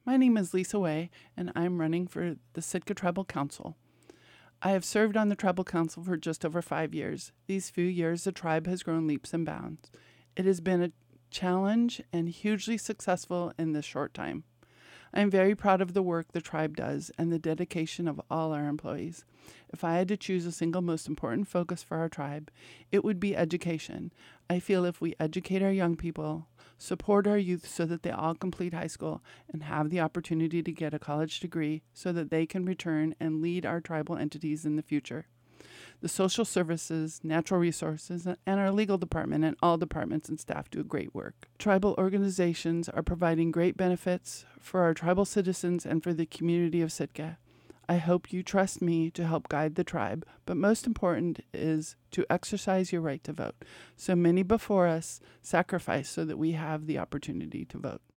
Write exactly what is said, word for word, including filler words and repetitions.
My name is Lisa Way, and I'm running for the Sitka Tribal Council. I have served on the Tribal Council for just over five years. These few years, the tribe has grown leaps and bounds. It has been a challenge and hugely successful in this short time. I am very proud of the work the tribe does and the dedication of all our employees. If I had to choose a single most important focus for our tribe, it would be education. I feel if we educate our young people, support our youth so that they all complete high school and have the opportunity to get a college degree so that they can return and lead our tribal entities in the future. The social services, natural resources, and our legal department and all departments and staff do great work. Tribal organizations are providing great benefits for our tribal citizens and for the community of Sitka. I hope you trust me to help guide the tribe, but most important is to exercise your right to vote. So many before us sacrificed so that we have the opportunity to vote.